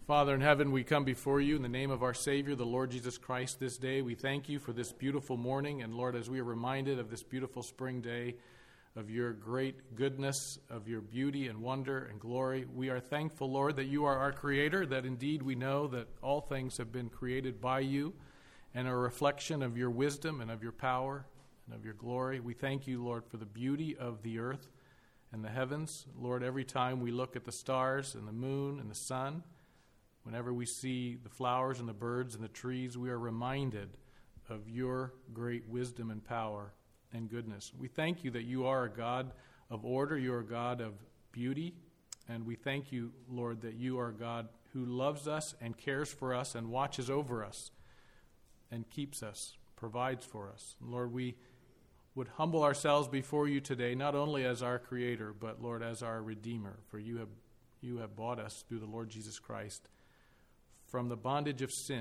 Father in heaven, we come before you in the name of our Savior, the Lord Jesus Christ, this day. We thank you for this beautiful morning. And Lord, as we are reminded of this beautiful spring day, of your great goodness, of your beauty and wonder and glory, we are thankful, Lord, that you are our Creator, that indeed we know that all things have been created by you and are a reflection of your wisdom and of your power and of your glory. We thank you, Lord, for the beauty of the earth and the heavens. Lord, every time we look at the stars and the moon and the sun, whenever we see the flowers and the birds and the trees, we are reminded of your great wisdom and power and goodness. We thank you that you are a God of order, you are a God of beauty, and we thank you, Lord, that you are a God who loves us and cares for us and watches over us and keeps us, provides for us. Lord, we would humble ourselves before you today, not only as our Creator, but, Lord, as our Redeemer, for you have bought us through the Lord Jesus Christ from the bondage of sin.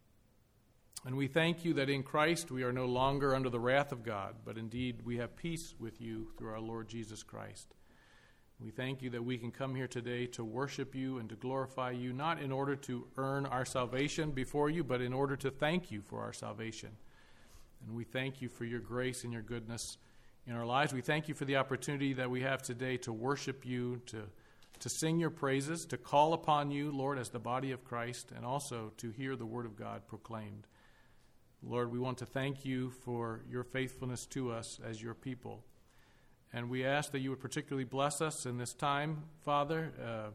And we thank you that in Christ we are no longer under the wrath of God, but indeed we have peace with you through our Lord Jesus Christ. We thank you that we can come here today to worship you and to glorify you, not in order to earn our salvation before you, but in order to thank you for our salvation. And we thank you for your grace and your goodness in our lives. We thank you for the opportunity that we have today to worship you, to sing your praises, to call upon you, Lord, as the body of Christ, and also to hear the word of God proclaimed. Lord, we want to thank you for your faithfulness to us as your people. And we ask that you would particularly bless us in this time, Father,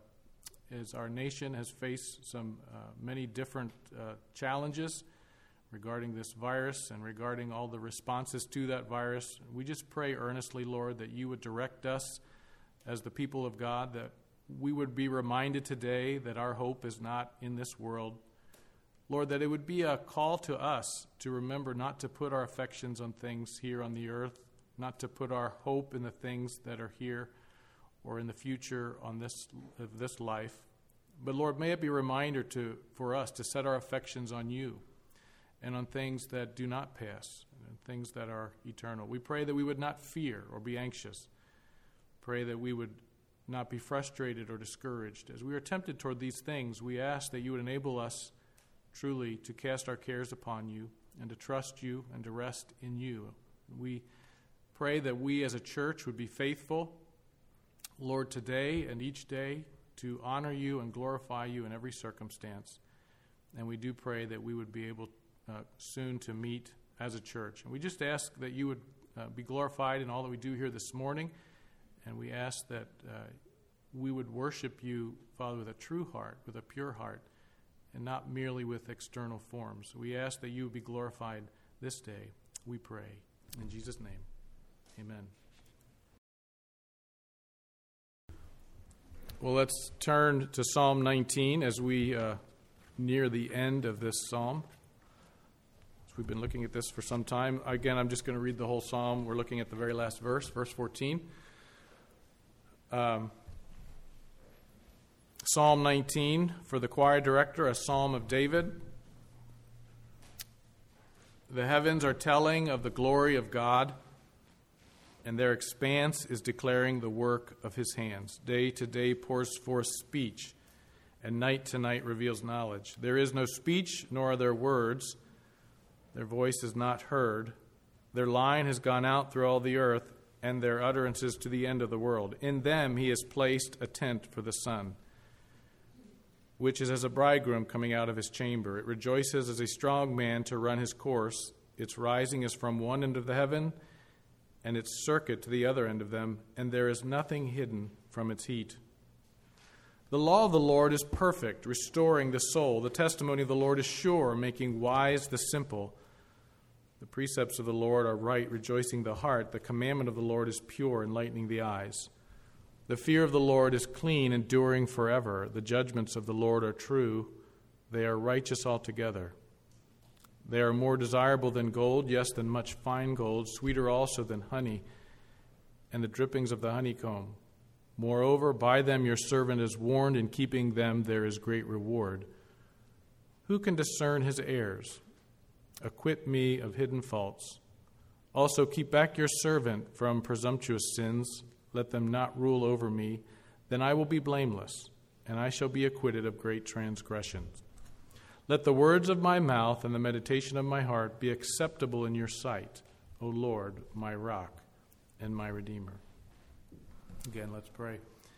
as our nation has faced many different challenges regarding this virus and regarding all the responses to that virus. We just pray earnestly, Lord, that you would direct us as the people of God, that we would be reminded today that our hope is not in this world. Lord, that it would be a call to us to remember not to put our affections on things here on the earth, not to put our hope in the things that are here or in the future on this life. But Lord, may it be a reminder for us to set our affections on you and on things that do not pass and things that are eternal. We pray that we would not fear or be anxious. Pray that we would not be frustrated or discouraged. As we are tempted toward these things, we ask that you would enable us truly to cast our cares upon you and to trust you and to rest in you. We pray that we as a church would be faithful, Lord, today and each day to honor you and glorify you in every circumstance. And we do pray that we would be able soon to meet as a church. And we just ask that you would be glorified in all that we do here this morning. And we ask that we would worship you, Father, with a true heart, with a pure heart, and not merely with external forms. We ask that you would be glorified this day, we pray. In Jesus' name, amen. Well, let's turn to Psalm 19 as we near the end of this psalm. So we've been looking at this for some time. Again, I'm just going to read the whole psalm. We're looking at the very last verse 14. Psalm 19, for the choir director, a psalm of David. The heavens are telling of the glory of God, and their expanse is declaring the work of his hands. Day to day pours forth speech, and night to night reveals knowledge. There is no speech, nor are there words. Their voice is not heard. Their line has gone out through all the earth, and their utterances to the end of the world. In them he has placed a tent for the sun, which is as a bridegroom coming out of his chamber. It rejoices as a strong man to run his course. Its rising is from one end of the heaven, and its circuit to the other end of them, and there is nothing hidden from its heat. The law of the Lord is perfect, restoring the soul. The testimony of the Lord is sure, making wise the simple. The precepts of the Lord are right, rejoicing the heart. The commandment of the Lord is pure, enlightening the eyes. The fear of the Lord is clean, enduring forever. The judgments of the Lord are true. They are righteous altogether. They are more desirable than gold, yes, than much fine gold, sweeter also than honey, and the drippings of the honeycomb. Moreover, by them your servant is warned, in keeping them there is great reward. Who can discern his errors? Acquit me of hidden faults. Also keep back your servant from presumptuous sins. Let them not rule over me. Then I will be blameless, and I shall be acquitted of great transgressions. Let the words of my mouth and the meditation of my heart be acceptable in your sight, O Lord, my rock and my redeemer. Again, let's pray.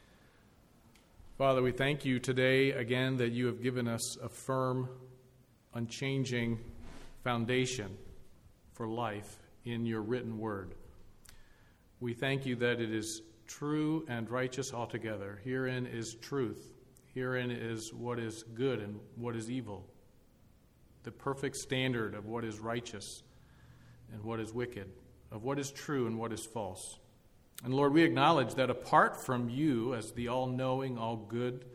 Father, we thank you today again that you have given us a firm, unchanging foundation for life in your written word. We thank you that it is true and righteous altogether. Herein is truth. Herein is what is good and what is evil. The perfect standard of what is righteous and what is wicked, of what is true and what is false. And Lord, we acknowledge that apart from you as the all-knowing, all-good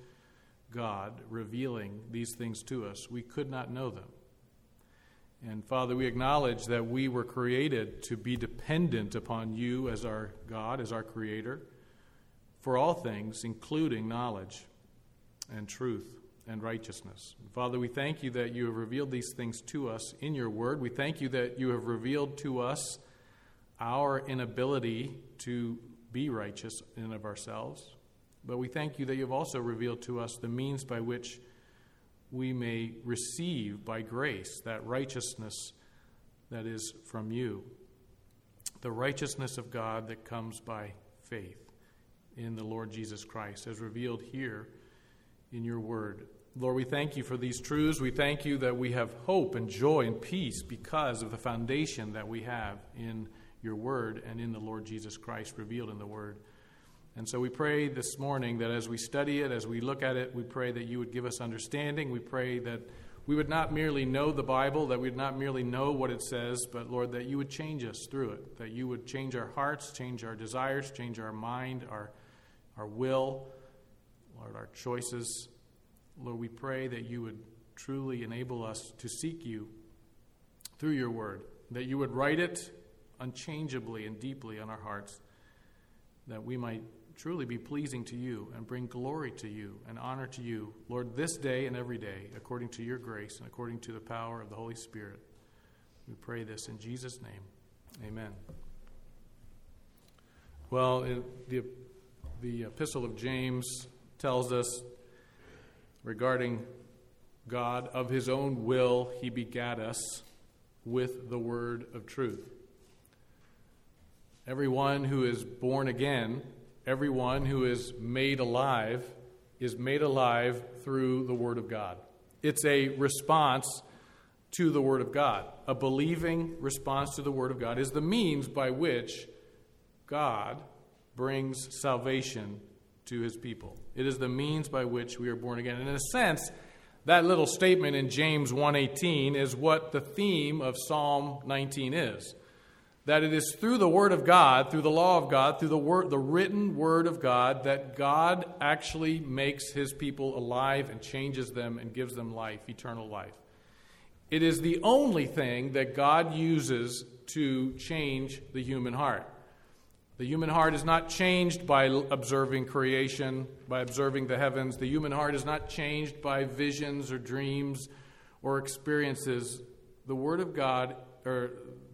God revealing these things to us, we could not know them. And Father, we acknowledge that we were created to be dependent upon you as our God, as our Creator, for all things, including knowledge and truth and righteousness. Father, we thank you that you have revealed these things to us in your word. We thank you that you have revealed to us our inability to be righteous in and of ourselves. But we thank you that you have also revealed to us the means by which we may receive by grace that righteousness that is from you, the righteousness of God that comes by faith in the Lord Jesus Christ, as revealed here in your word. Lord, we thank you for these truths. We thank you that we have hope and joy and peace because of the foundation that we have in your word and in the Lord Jesus Christ revealed in the word. And so we pray this morning that as we study it, as we look at it, we pray that you would give us understanding. We pray that we would not merely know the Bible, that we would not merely know what it says, but, Lord, that you would change us through it, that you would change our hearts, change our desires, change our mind, our will, Lord, our choices. Lord, we pray that you would truly enable us to seek you through your word, that you would write it unchangeably and deeply on our hearts, that we might truly be pleasing to you and bring glory to you and honor to you, Lord, this day and every day, according to your grace and according to the power of the Holy Spirit. We pray this in Jesus' name. Amen. Well, the epistle of James tells us regarding God, of his own will he begat us with the word of truth. Everyone who is born again, everyone who is made alive through the Word of God. It's a response to the Word of God. A believing response to the Word of God is the means by which God brings salvation to his people. It is the means by which we are born again. And in a sense, that little statement in James 1:18 is what the theme of Psalm 19 is. That it is through the Word of God, through the law of God, through the written Word of God, that God actually makes his people alive and changes them and gives them life, eternal life. It is the only thing that God uses to change the human heart. The human heart is not changed by observing creation, by observing the heavens. The human heart is not changed by visions or dreams or experiences. The Word of God, or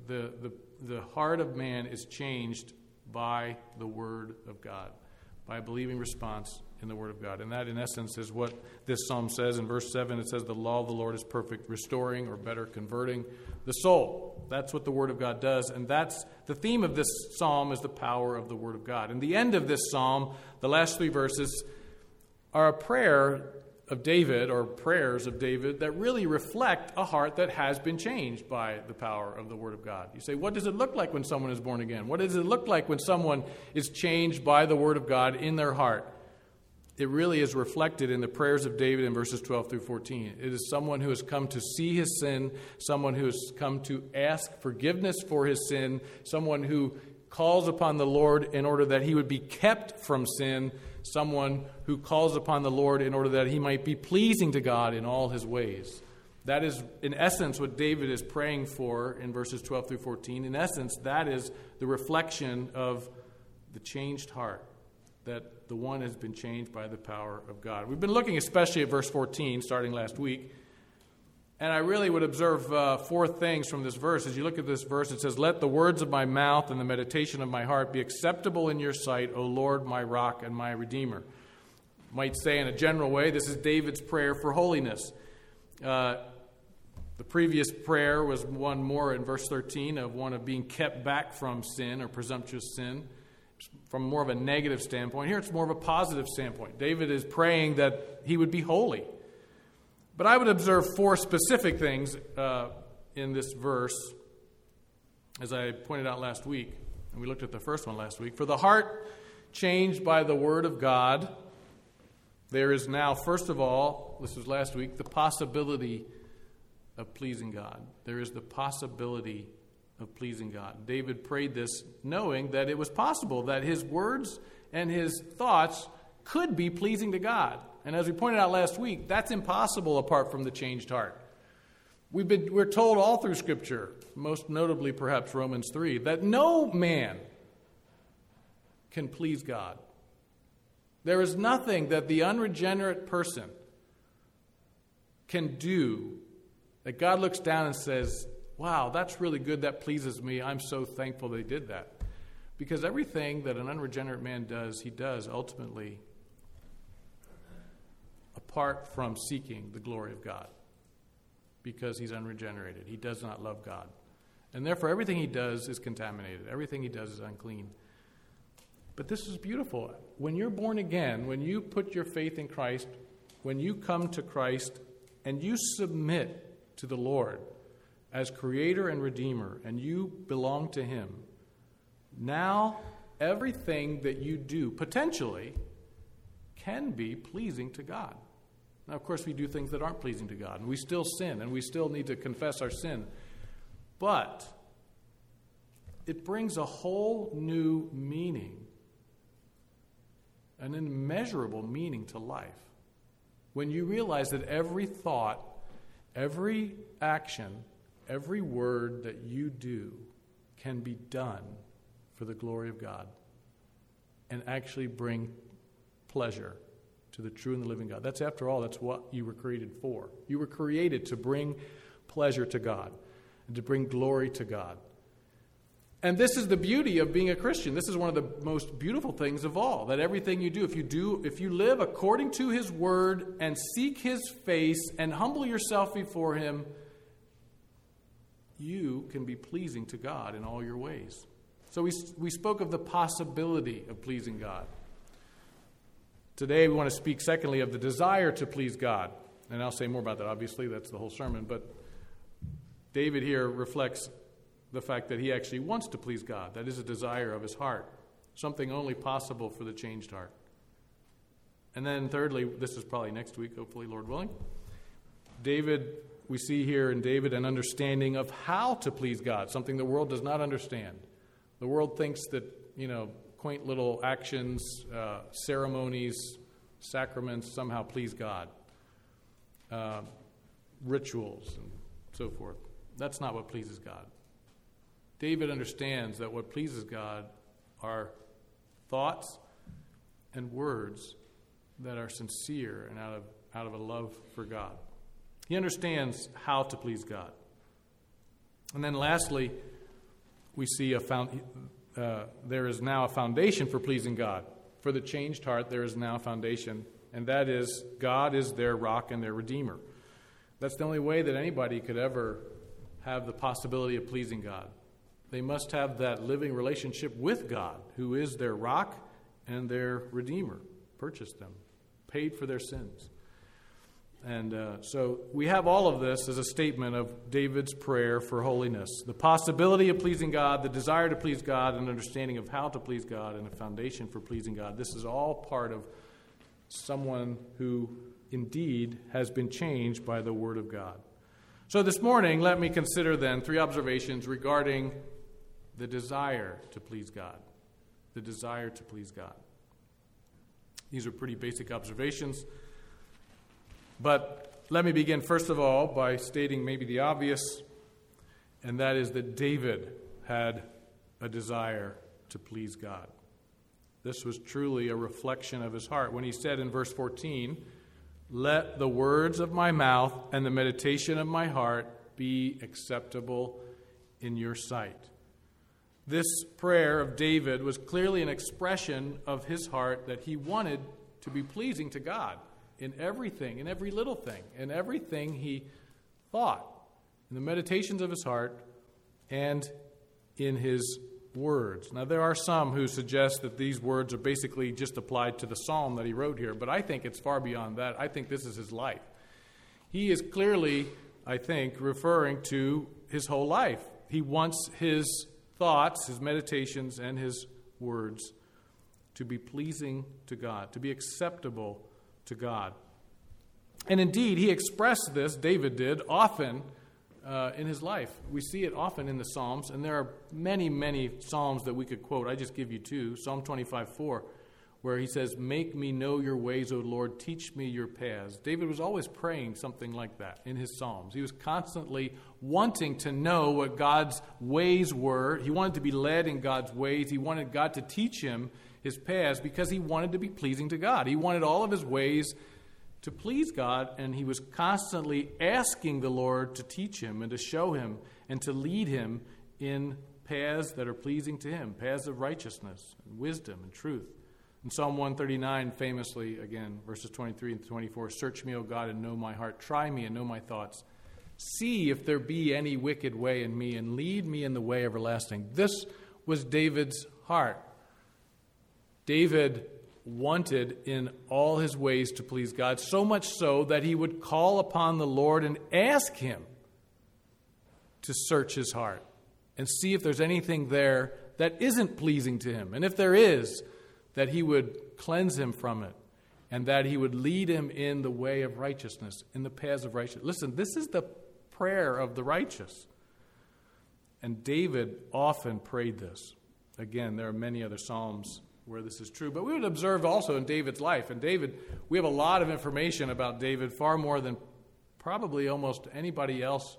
the heart of man is changed by the Word of God, by a believing response in the Word of God. And that, in essence, is what this psalm says. In verse 7, it says, the law of the Lord is perfect, restoring, or better, converting the soul. That's what the Word of God does. And that's the theme of this psalm, is the power of the Word of God. And the end of this psalm, the last 3 verses, are a prayer of David, or prayers of David, that really reflect a heart that has been changed by the power of the Word of God. You say, what does it look like when someone is born again? What does it look like when someone is changed by the Word of God in their heart? It really is reflected in the prayers of David in verses 12 through 14. It is someone who has come to see his sin, someone who has come to ask forgiveness for his sin, someone who calls upon the Lord in order that he would be kept from sin, someone who calls upon the Lord in order that he might be pleasing to God in all his ways. That is, in essence, what David is praying for in verses 12 through 14. In essence, that is the reflection of the changed heart, that the one has been changed by the power of God. We've been looking especially at verse 14, starting last week. And I really would observe 4 things from this verse. As you look at this verse, it says, let the words of my mouth and the meditation of my heart be acceptable in your sight, O Lord, my rock and my redeemer. might say in a general way, this is David's prayer for holiness. The previous prayer was one more in verse 13 of one of being kept back from sin or presumptuous sin from more of a negative standpoint. Here it's more of a positive standpoint. David is praying that he would be holy. But I would observe four specific things in this verse, as I pointed out last week, and we looked at the first one last week. For the heart changed by the word of God, there is now, first of all, this was last week, the possibility of pleasing God. There is the possibility of pleasing God. David prayed this knowing that it was possible that his words and his thoughts could be pleasing to God. And as we pointed out last week, that's impossible apart from the changed heart. We're told all through Scripture, most notably perhaps Romans 3, that no man can please God. There is nothing that the unregenerate person can do that God looks down and says, wow, that's really good, that pleases me, I'm so thankful they did that. Because everything that an unregenerate man does, he does ultimately apart from seeking the glory of God. Because he's unregenerated. He does not love God. And therefore everything he does is contaminated. Everything he does is unclean. But this is beautiful. When you're born again, when you put your faith in Christ, when you come to Christ and you submit to the Lord as Creator and Redeemer, and you belong to Him, now everything that you do potentially can be pleasing to God. Now, of course, we do things that aren't pleasing to God, and we still sin, and we still need to confess our sin. But it brings a whole new meaning, an immeasurable meaning to life. When you realize that every thought, every action, every word that you do can be done for the glory of God and actually bring pleasure to the true and the living God. That's, after all, that's what you were created for. You were created to bring pleasure to God and to bring glory to God. And this is the beauty of being a Christian. This is one of the most beautiful things of all, that everything you do, if you live according to His word and seek His face and humble yourself before Him, you can be pleasing to God in all your ways. So we spoke of the possibility of pleasing God. Today we want to speak, secondly, of the desire to please God. And I'll say more about that, obviously. That's the whole sermon. But David here reflects the fact that he actually wants to please God. That is a desire of his heart, something only possible for the changed heart. And then thirdly, this is probably next week, hopefully, Lord willing, we see here in David an understanding of how to please God, something the world does not understand. The world thinks that, quaint little actions, ceremonies, sacraments somehow please God. Rituals and so forth. That's not what pleases God. David understands that what pleases God are thoughts and words that are sincere and out of a love for God. He understands how to please God. And then lastly, we see there is now a foundation for pleasing God. For the changed heart, there is now a foundation, and that is God is their rock and their redeemer. That's the only way that anybody could ever have the possibility of pleasing God. They must have that living relationship with God, who is their rock and their redeemer. Purchased them, paid for their sins. And so we have all of this as a statement of David's prayer for holiness. The possibility of pleasing God, the desire to please God, an understanding of how to please God, and a foundation for pleasing God. This is all part of someone who indeed has been changed by the Word of God. So this morning, let me consider then 3 observations regarding the desire to please God. The desire to please God. These are pretty basic observations. But let me begin, first of all, by stating maybe the obvious, and that is that David had a desire to please God. This was truly a reflection of his heart. When he said in verse 14, "Let the words of my mouth and the meditation of my heart be acceptable in your sight." This prayer of David was clearly an expression of his heart that he wanted to be pleasing to God in everything, in every little thing, in everything he thought, in the meditations of his heart and in his words. Now, there are some who suggest that these words are basically just applied to the psalm that he wrote here, but I think it's far beyond that. I think this is his life. He is clearly, I think, referring to his whole life. He wants his thoughts, his meditations, and his words to be pleasing to God, to be acceptable to God. And indeed, he expressed this, David did, often in his life. We see it often in the Psalms, and there are many, many Psalms that we could quote. I just give you two. Psalm 25:4, where he says, "Make me know your ways, O Lord, teach me your paths." David was always praying something like that in his Psalms. He was constantly wanting to know what God's ways were. He wanted to be led in God's ways. He wanted God to teach him his paths because he wanted to be pleasing to God. He wanted all of his ways to please God, and he was constantly asking the Lord to teach him and to show him and to lead him in paths that are pleasing to him, paths of righteousness and wisdom and truth. In Psalm 139, famously, again, verses 23 and 24, "Search me, O God, and know my heart. Try me and know my thoughts. See if there be any wicked way in me, and lead me in the way everlasting." This was David's heart. David wanted in all his ways to please God, so much so that he would call upon the Lord and ask him to search his heart and see if there's anything there that isn't pleasing to him. And if there is, that he would cleanse him from it and that he would lead him in the way of righteousness, in the paths of righteousness. Listen, this is the prayer of the righteous. And David often prayed this. Again, there are many other Psalms where this is true. But we would observe also in David's life. And David, we have a lot of information about David, far more than probably almost anybody else.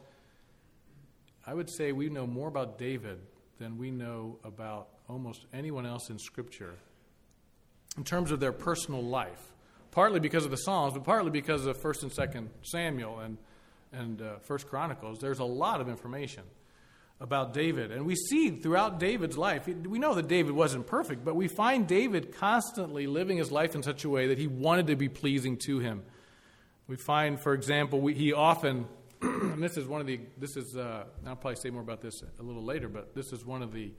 I would say we know more about David than we know about almost anyone else in Scripture in terms of their personal life. Partly because of the Psalms, but partly because of 1st and 2nd Samuel and 1st Chronicles. There's a lot of information about David. And we see throughout David's life, we know that David wasn't perfect, but we find David constantly living his life in such a way that he wanted to be pleasing to him. We find, for example, he often, and I'll probably say more about this a little later, but this is one of the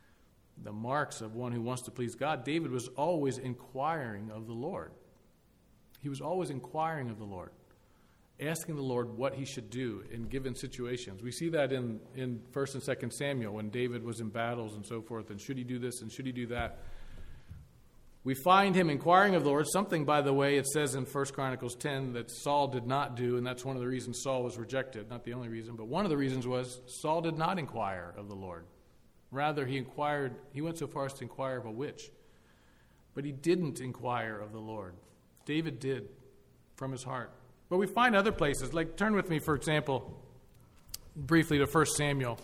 marks of one who wants to please God. David was always inquiring of the Lord. He was always inquiring of the Lord, asking the Lord what he should do in given situations. We see that in 1st and 2nd Samuel when David was in battles and so forth, and should he do this and should he do that. We find him inquiring of the Lord, something, by the way, it says in 1 Chronicles 10 that Saul did not do, and that's one of the reasons Saul was rejected. Not the only reason, but one of the reasons was Saul did not inquire of the Lord. Rather, he went so far as to inquire of a witch. But he didn't inquire of the Lord. David did from his heart. But we find other places, like turn with me, for example, briefly to 1 Samuel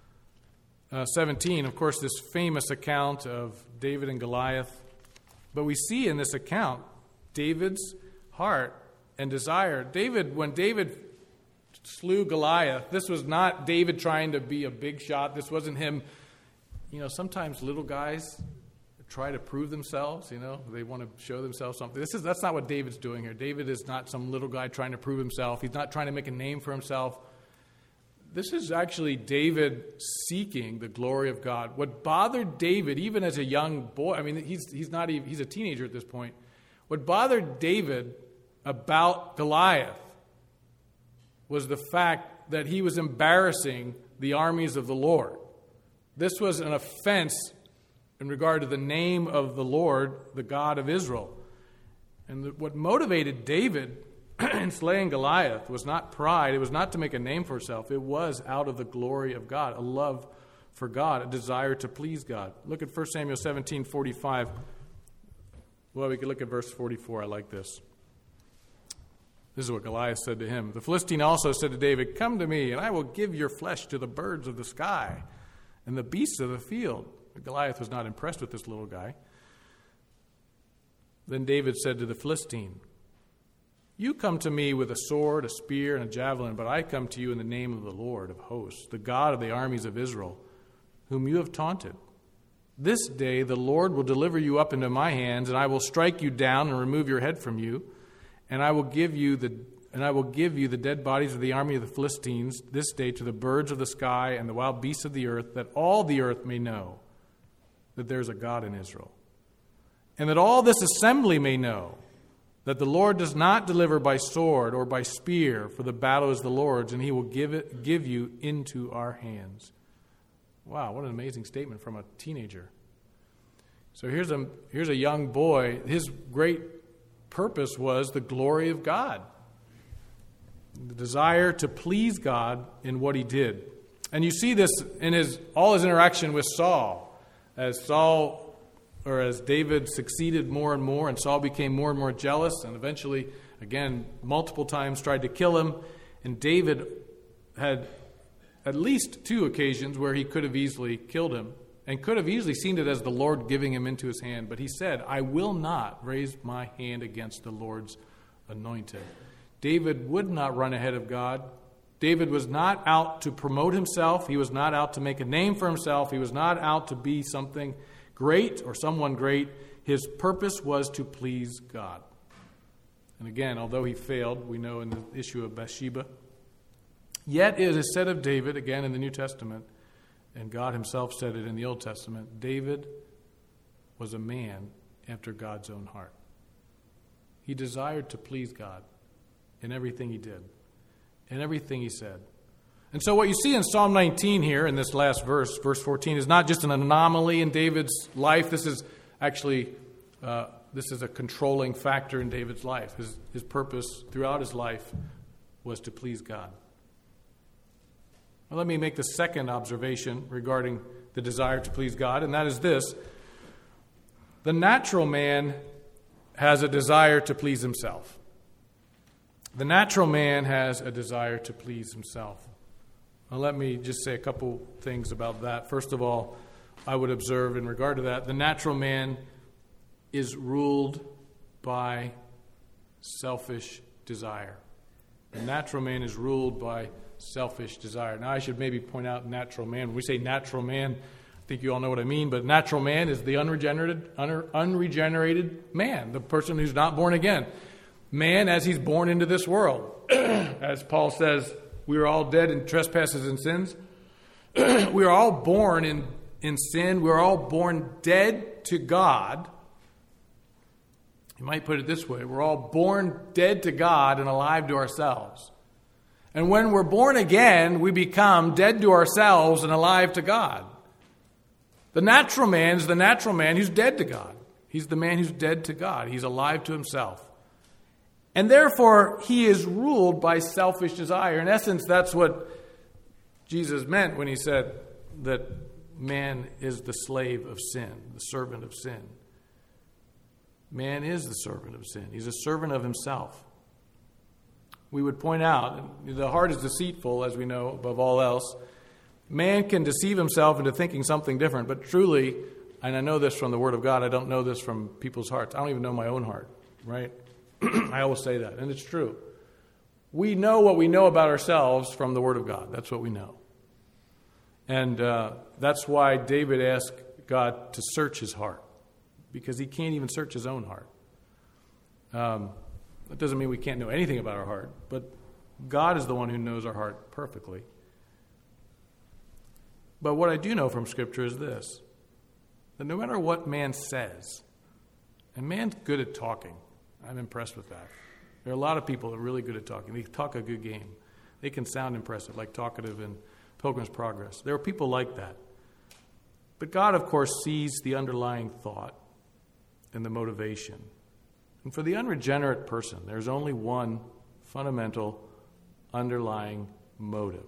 17. Of course, this famous account of David and Goliath. But we see in this account David's heart and desire. When David slew Goliath, this was not David trying to be a big shot. This wasn't him. Sometimes little guys try to prove themselves, they want to show themselves something. That's not what David's doing here. David is not some little guy trying to prove himself. He's not trying to make a name for himself. This is actually David seeking the glory of God. What bothered David, even as a young boy, he's a teenager at this point. What bothered David about Goliath was the fact that he was embarrassing the armies of the Lord. This was an offense in regard to the name of the Lord, the God of Israel. And what motivated David in slaying Goliath was not pride. It was not to make a name for himself. It was out of the glory of God, a love for God, a desire to please God. Look at 1 Samuel 17:45. Well, we could look at verse 44. I like this. This is what Goliath said to him. The Philistine also said to David, "Come to me, and I will give your flesh to the birds of the sky and the beasts of the field." But Goliath was not impressed with this little guy. Then David said to the Philistine, "You come to me with a sword, a spear, and a javelin, but I come to you in the name of the Lord of hosts, the God of the armies of Israel, whom you have taunted. This day the Lord will deliver you up into my hands, and I will strike you down and remove your head from you, and I will give you the dead bodies of the army of the Philistines this day to the birds of the sky and the wild beasts of the earth, that all the earth may know that there is a God in Israel. And that all this assembly may know that the Lord does not deliver by sword or by spear, for the battle is the Lord's, and he will give you into our hands. Wow, what an amazing statement from a teenager. So here's a young boy. His great purpose was the glory of God, the desire to please God in what he did. And you see this in all his interaction with Saul. As David succeeded more and more, and Saul became more and more jealous, and eventually, again, multiple times tried to kill him. And David had at least 2 occasions where he could have easily killed him, and could have easily seen it as the Lord giving him into his hand. But he said, I will not raise my hand against the Lord's anointed. David would not run ahead of God. David was not out to promote himself. He was not out to make a name for himself. He was not out to be something great or someone great. His purpose was to please God. And again, although he failed, we know in the issue of Bathsheba, yet it is said of David, again in the New Testament, and God himself said it in the Old Testament, David was a man after God's own heart. He desired to please God in everything he did, in everything he said. And so what you see in Psalm 19 here, in this last verse, verse 14, is not just an anomaly in David's life. This is actually this is a controlling factor in David's life. His purpose throughout his life was to please God. Well, let me make the second observation regarding the desire to please God, and that is this. The natural man has a desire to please himself. The natural man has a desire to please himself. Now, let me just say a couple things about that. First of all, I would observe in regard to that, the natural man is ruled by selfish desire. The natural man is ruled by selfish desire. Now, I should maybe point out natural man. When we say natural man, I think you all know what I mean, but natural man is the unregenerated man, the person who's not born again. Man as he's born into this world. As Paul says, we are all dead in trespasses and sins. We are all born in sin. We are all born dead to God. You might put it this way. We're all born dead to God and alive to ourselves. And when we're born again, we become dead to ourselves and alive to God. The natural man is the natural man who's dead to God. He's the man who's dead to God. He's alive to himself. And therefore, he is ruled by selfish desire. In essence, that's what Jesus meant when he said that man is the slave of sin, the servant of sin. Man is the servant of sin. He's a servant of himself. We would point out, the heart is deceitful, as we know, above all else. Man can deceive himself into thinking something different, but truly, and I know this from the Word of God, I don't know this from people's hearts. I don't even know my own heart, right? I always say that, and it's true. We know what we know about ourselves from the Word of God. That's what we know. And that's why David asked God to search his heart, because he can't even search his own heart. That doesn't mean we can't know anything about our heart, but God is the one who knows our heart perfectly. But what I do know from Scripture is this, that no matter what man says, and man's good at talking. I'm impressed with that. There are a lot of people that are really good at talking. They talk a good game. They can sound impressive, like Talkative in Pilgrim's Progress. There are people like that. But God, of course, sees the underlying thought and the motivation. And for the unregenerate person, there's only one fundamental underlying motive.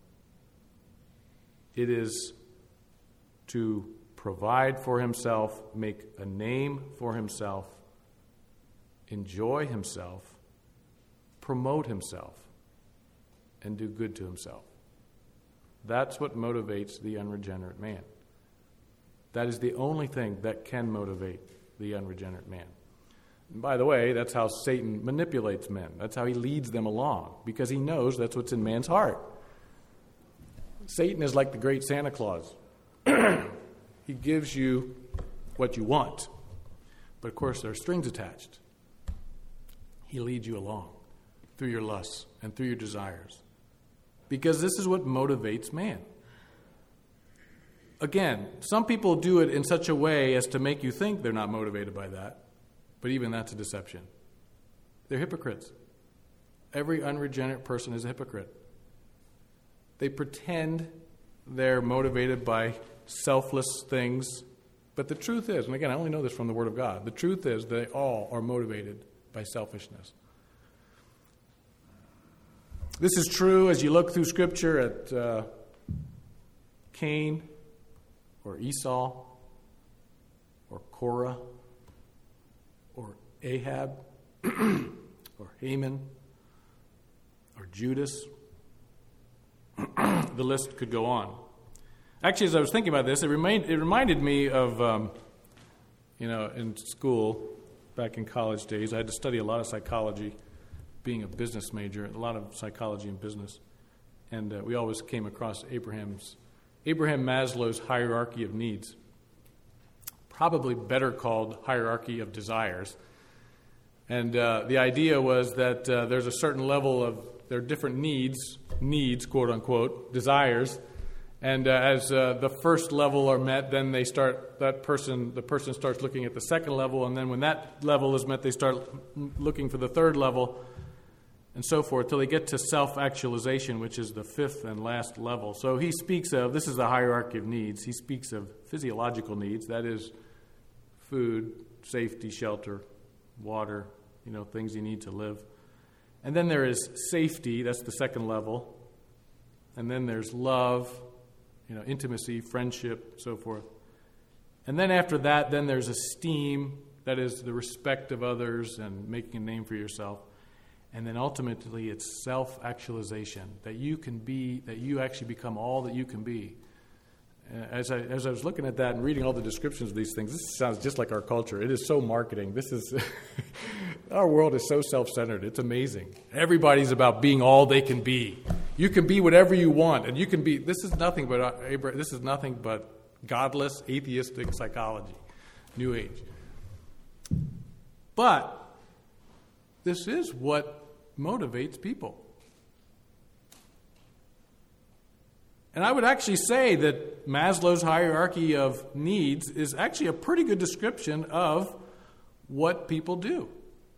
It is to provide for himself, make a name for himself, enjoy himself, promote himself, and do good to himself. That's what motivates the unregenerate man. That is the only thing that can motivate the unregenerate man. And by the way, that's how Satan manipulates men. That's how he leads them along, because he knows that's what's in man's heart. Satan is like the great Santa Claus. He gives you what you want. But of course, there are strings attached. He leads you along through your lusts and through your desires. Because this is what motivates man. Again, some people do it in such a way as to make you think they're not motivated by that. But even that's a deception. They're hypocrites. Every unregenerate person is a hypocrite. They pretend they're motivated by selfless things. But the truth is, and again, I only know this from the Word of God, the truth is they all are motivated by selfishness. This is true as you look through Scripture at Cain or Esau or Korah or Ahab or Haman or Judas. The list could go on. Actually, as I was thinking about this, it reminded me of, in school, back in college days, I had to study a lot of psychology, being a business major, a lot of psychology and business. And we always came across Abraham Maslow's hierarchy of needs, probably better called hierarchy of desires. And the idea was that there's a certain level of, there are different needs, quote unquote, desires. And as the first level are met, then the person starts looking at the second level, and then when that level is met, they start looking for the third level, and so forth, till they get to self-actualization, which is the fifth and last level. So he speaks of, this is the hierarchy of needs, he speaks of physiological needs, that is food, safety, shelter, water, things you need to live. And then there is safety, that's the second level. And then there's love, intimacy, friendship, so forth. And then after that, then there's esteem, that is the respect of others and making a name for yourself. And then ultimately it's self-actualization, that you actually become all that you can be. As I was looking at that and reading all the descriptions of these things, this sounds just like our culture. It is so marketing. This is our world is so self-centered. It's amazing. Everybody's about being all they can be. You can be whatever you want, and you can be. This is nothing but godless, atheistic psychology, New Age. But this is what motivates people. And I would actually say that Maslow's hierarchy of needs is actually a pretty good description of what people do.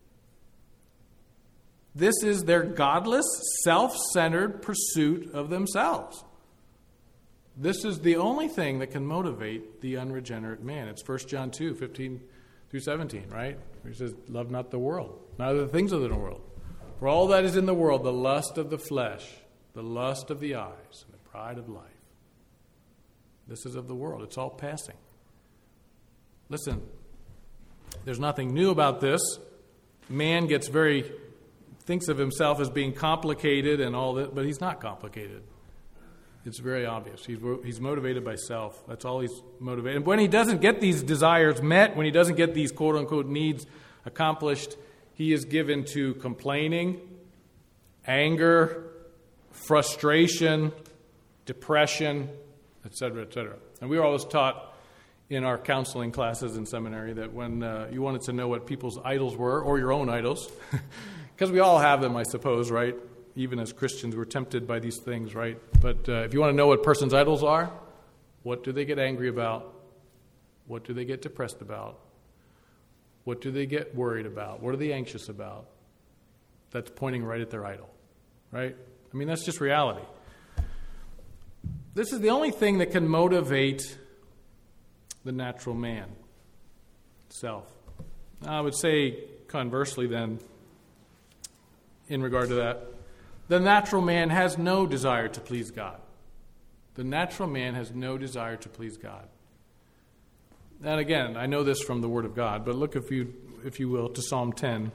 This is their godless, self-centered pursuit of themselves. This is the only thing that can motivate the unregenerate man. It's 1 John 2, 15 through 17, right? He says, love not the world, neither the things of the world. For all that is in the world, the lust of the flesh, the lust of the eyes, and the pride of life. This is of the world. It's all passing. Listen, there's nothing new about this. Man thinks of himself as being complicated and all that, but he's not complicated. It's very obvious. He's motivated by self. That's all he's motivated. And when he doesn't get these desires met, when he doesn't get these quote-unquote needs accomplished, he is given to complaining, anger, frustration, depression, etc., etc. And we were always taught in our counseling classes in seminary that when you wanted to know what people's idols were, or your own idols, because we all have them, I suppose, right? Even as Christians, we're tempted by these things, right? But if you want to know what a person's idols are, what do they get angry about? What do they get depressed about? What do they get worried about? What are they anxious about? That's pointing right at their idol, right? I mean, that's just reality. This is the only thing that can motivate the natural man, self. Now, I would say, conversely then, in regard to that, the natural man has no desire to please God. The natural man has no desire to please God. And again, I know this from the Word of God, but look, if you will, to Psalm 10,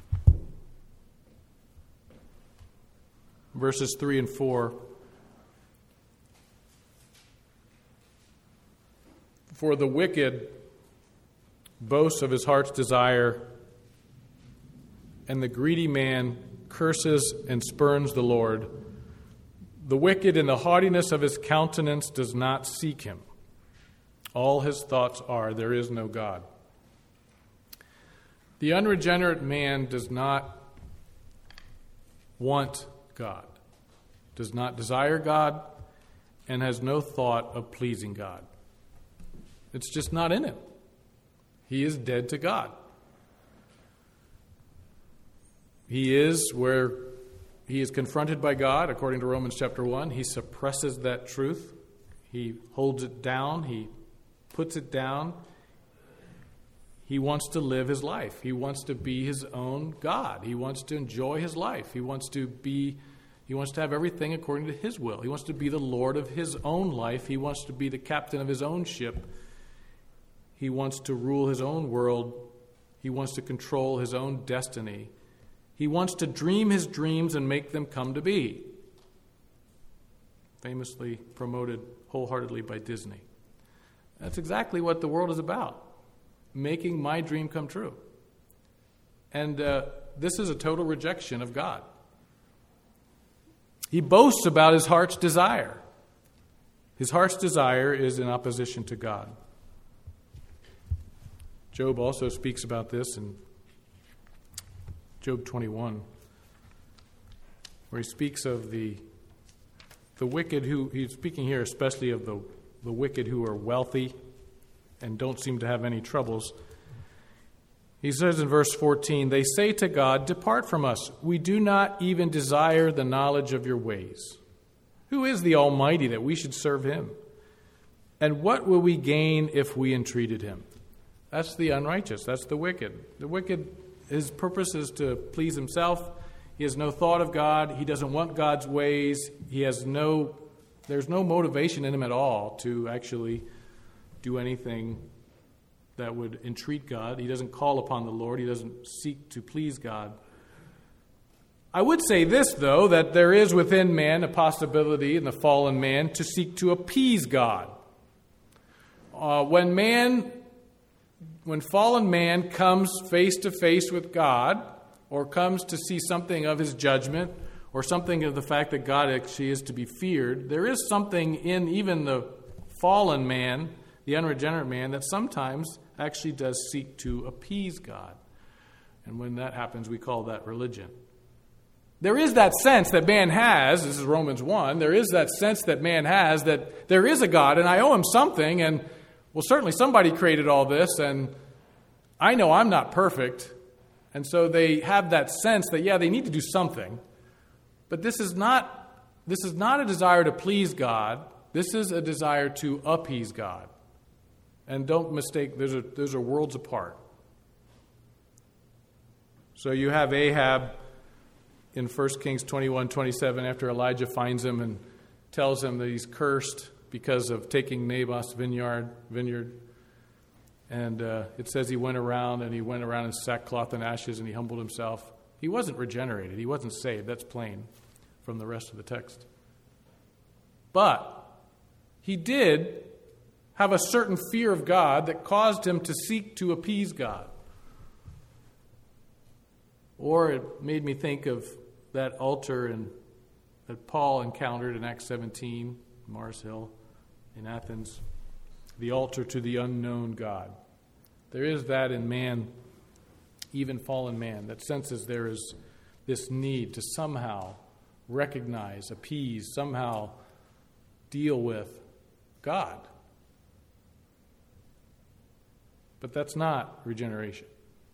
verses 3 and 4. For the wicked boasts of his heart's desire, and the greedy man curses and spurns the Lord. The wicked in the haughtiness of his countenance does not seek him. All his thoughts are, there is no God. The unregenerate man does not want God, does not desire God, and has no thought of pleasing God. It's just not in him. He is dead to God. He is where he is confronted by God, according to Romans chapter 1. He suppresses that truth. He holds it down. He puts it down. He wants to live his life. He wants to be his own God. He wants to enjoy his life. He wants to have everything according to his will. He wants to be the Lord of his own life. He wants to be the captain of his own ship. He wants to rule his own world. He wants to control his own destiny. He wants to dream his dreams and make them come to be. Famously promoted wholeheartedly by Disney. That's exactly what the world is about. Making my dream come true. And this is a total rejection of God. He boasts about his heart's desire. His heart's desire is in opposition to God. Job also speaks about this in Job 21, where he speaks of the wicked who, he's speaking here especially of the wicked who are wealthy and don't seem to have any troubles. He says in verse 14, they say to God, depart from us. We do not even desire the knowledge of your ways. Who is the Almighty that we should serve him? And what will we gain if we entreated him? That's the unrighteous. That's the wicked. The wicked, his purpose is to please himself. He has no thought of God. He doesn't want God's ways. There's no motivation in him at all to actually do anything that would entreat God. He doesn't call upon the Lord. He doesn't seek to please God. I would say this, though, that there is within man a possibility in the fallen man to seek to appease God. When fallen man comes face to face with God, or comes to see something of his judgment, or something of the fact that God actually is to be feared, there is something in even the fallen man, the unregenerate man, that sometimes actually does seek to appease God. And when that happens, we call that religion. There is that sense that man has, this is Romans 1, there is that sense that man has that there is a God and I owe him something, and well, certainly somebody created all this, and I know I'm not perfect. And so they have that sense that, yeah, they need to do something. But this is not a desire to please God. This is a desire to appease God. And don't mistake, those are worlds apart. So you have Ahab in 1 Kings 21:27, after Elijah finds him and tells him that he's cursed because of taking Naboth's vineyard. And it says he went around in sackcloth and ashes, and he humbled himself. He wasn't regenerated. He wasn't saved. That's plain from the rest of the text. But he did have a certain fear of God that caused him to seek to appease God. Or it made me think of that altar that Paul encountered in Acts 17, Mars Hill in Athens. The altar to the unknown God. There is that in man, even fallen man, that senses there is this need to somehow recognize, appease, somehow deal with God. But that's not regeneration.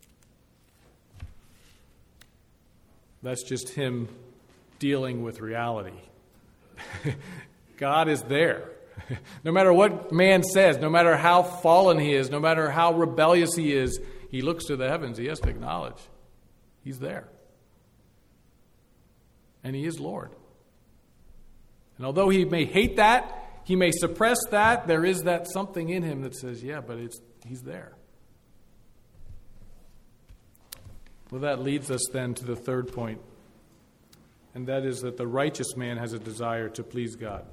That's just him dealing with reality. God is there. No matter what man says, no matter how fallen he is, no matter how rebellious he is, he looks to the heavens. He has to acknowledge he's there. And he is Lord. And although he may hate that, he may suppress that, there is that something in him that says, yeah, but he's there. Well, that leads us then to the third point, and that is that the righteous man has a desire to please God.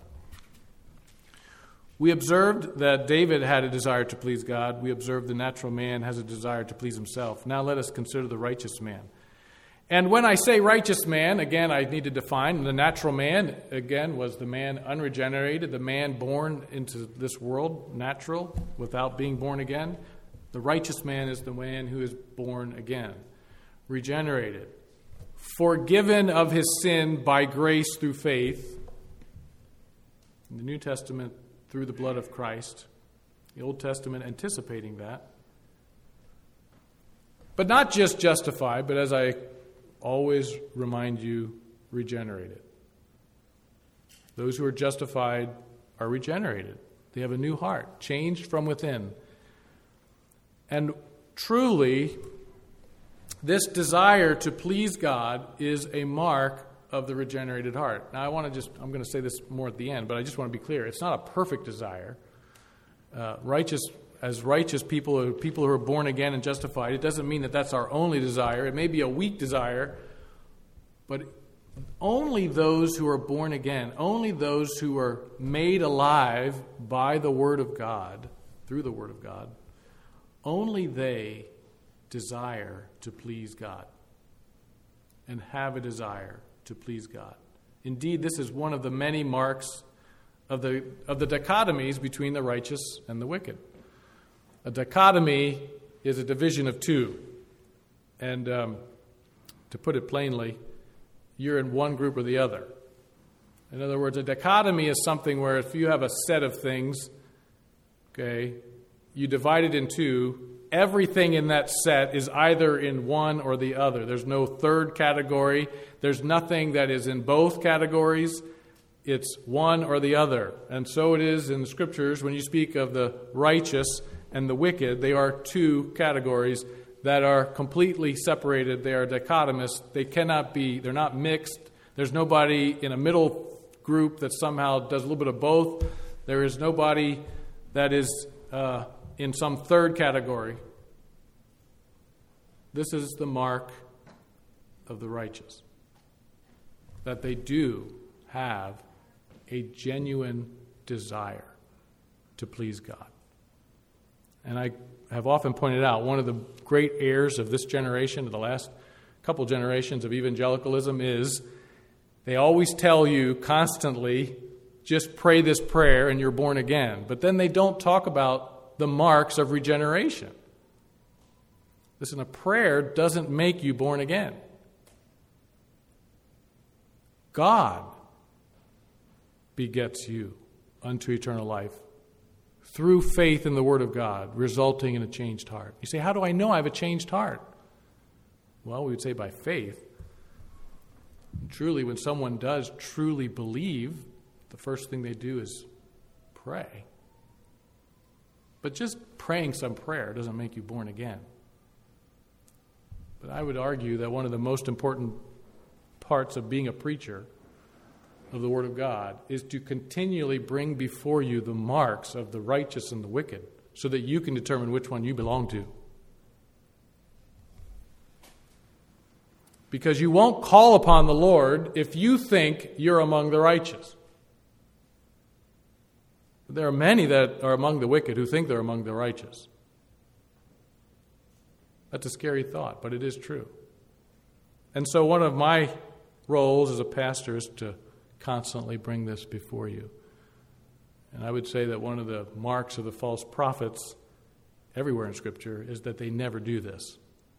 We observed that David had a desire to please God. We observed the natural man has a desire to please himself. Now let us consider the righteous man. And when I say righteous man, again, I need to define. The natural man, again, was the man unregenerated, the man born into this world, natural, without being born again. The righteous man is the man who is born again, regenerated, forgiven of his sin by grace through faith. In the New Testament, through the blood of Christ. The Old Testament anticipating that. But not just justified, but as I always remind you, regenerated. Those who are justified are regenerated. They have a new heart, changed from within. And truly, this desire to please God is a mark of the regenerated heart. Now, I'm going to say this more at the end, but I just want to be clear. It's not a perfect desire. Righteous people who are born again and justified, it doesn't mean that that's our only desire. It may be a weak desire, but only those who are born again, only those who are made alive by the Word of God, through the Word of God, only they desire to please God and have a desire to please God. Indeed, this is one of the many marks of the dichotomies between the righteous and the wicked. A dichotomy is a division of two. And to put it plainly, you're in one group or the other. In other words, a dichotomy is something where if you have a set of things, okay, you divide it in two, everything in that set is either in one or the other. There's no third category. There's nothing that is in both categories. It's one or the other. And so it is in the Scriptures when you speak of the righteous and the wicked. They are two categories that are completely separated. They are dichotomous. They cannot be, they're not mixed. There's nobody in a middle group that somehow does a little bit of both. There is nobody that is in some third category. This is the mark of the righteous, that they do have a genuine desire to please God. And I have often pointed out, one of the great errors of this generation, of the last couple generations of evangelicalism, is they always tell you constantly, just pray this prayer and you're born again. But then they don't talk about the marks of regeneration. Listen, a prayer doesn't make you born again. God begets you unto eternal life through faith in the Word of God, resulting in a changed heart. You say, how do I know I have a changed heart? Well, we would say by faith. Truly, when someone does truly believe, the first thing they do is pray. But just praying some prayer doesn't make you born again. But I would argue that one of the most important parts of being a preacher of the Word of God is to continually bring before you the marks of the righteous and the wicked so that you can determine which one you belong to. Because you won't call upon the Lord if you think you're among the righteous. There are many that are among the wicked who think they're among the righteous. That's a scary thought, but it is true. And so one of my roles as a pastor is to constantly bring this before you. And I would say that one of the marks of the false prophets everywhere in Scripture is that they never do this.